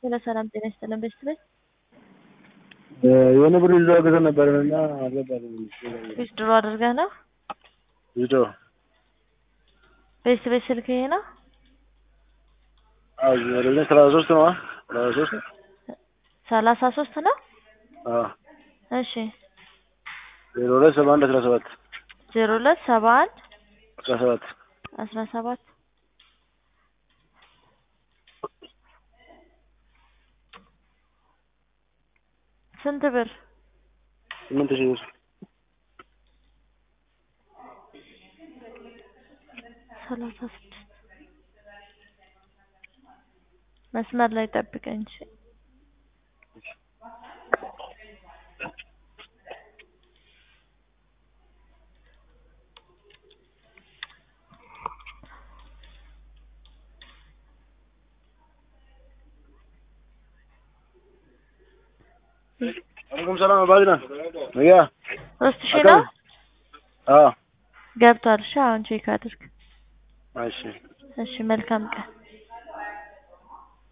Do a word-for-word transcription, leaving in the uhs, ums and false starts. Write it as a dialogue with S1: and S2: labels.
S1: ሄሎ ሰላም ጤና ይስጥልን ቤተሰብ
S2: የሆነ ብር ይዞ አገዘ ነበርና አልገባልኝ።
S1: ዊዝድሮ አድርገህ ነው?
S2: ይዞ
S1: ቤተሰብ ስልክ ይሄ ነው?
S2: አዎ ወደ ሰላሳ ሶስት ነው። ሰላሳ ሶስት
S1: ሰላሳ ሶስት ነው?
S2: አዎ
S1: እሺ
S2: ዜሮ ሁለት ሰባ አንድ አስራ ሰባት
S1: ዜሮ ሁለት ሰባ አንድ
S2: አስራ ሰባት
S1: አስራ ሰባት ስንት ብር?
S2: ስምንት ሺህ ብር።
S1: ሰላሳ ስድስት መስመር ላይ ጠብቀኝ እሺ።
S2: አለይኩም ሰላም አባዲና ነያ
S1: ሶስት ሺህ ነው?
S2: አዎ
S1: ገብቷል። እሺ አሁን ቼክ አድርግ።
S2: እሺ
S1: እሺ መልካም ቀን